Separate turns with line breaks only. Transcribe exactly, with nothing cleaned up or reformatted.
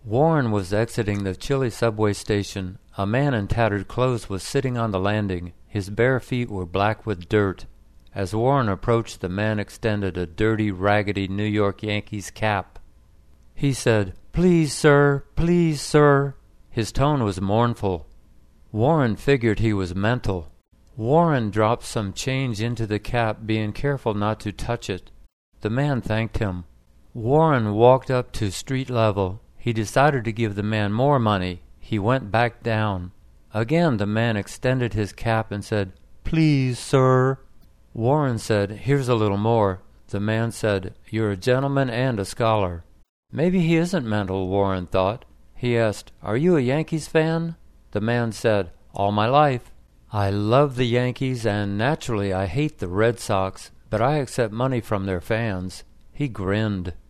Warren was exiting the chilly subway station. A man in tattered clothes was sitting on the landing. His bare feet were black with dirt. As Warren approached, the man extended a dirty, raggedy New York Yankees cap. He said, "Please, sir, please, sir." His tone was mournful. Warren figured he was mental. Warren dropped some change into the cap, being careful not to touch it. The man thanked him. Warren walked up to street level. He decided to give the man more money. He went back down. Again the man extended his cap and said, "Please, sir." Warren said, "Here's a little more." The man said, "You're a gentleman and a scholar." Maybe he isn't mental, Warren thought. He asked, "Are you a Yankees fan?" The man said, "All my life. I love the Yankees, and naturally I hate the Red Sox, but I accept money from their fans." He grinned.